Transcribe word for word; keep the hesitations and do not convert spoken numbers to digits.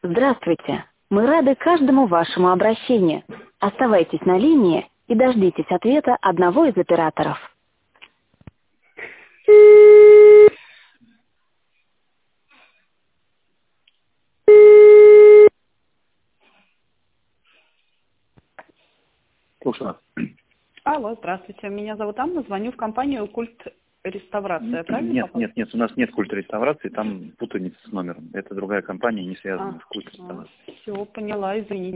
Здравствуйте. Мы рады каждому вашему обращению. Оставайтесь на линии и дождитесь ответа одного из операторов. Слушаю. Алло, здравствуйте. Меня зовут Анна, звоню в компанию «Культ Реставрация». Правильно Нет, попала? нет, нет, у нас нет культа реставрации, там путаница с номером. Это другая компания, не связанная А, с культом реставрации. Все, поняла, извините.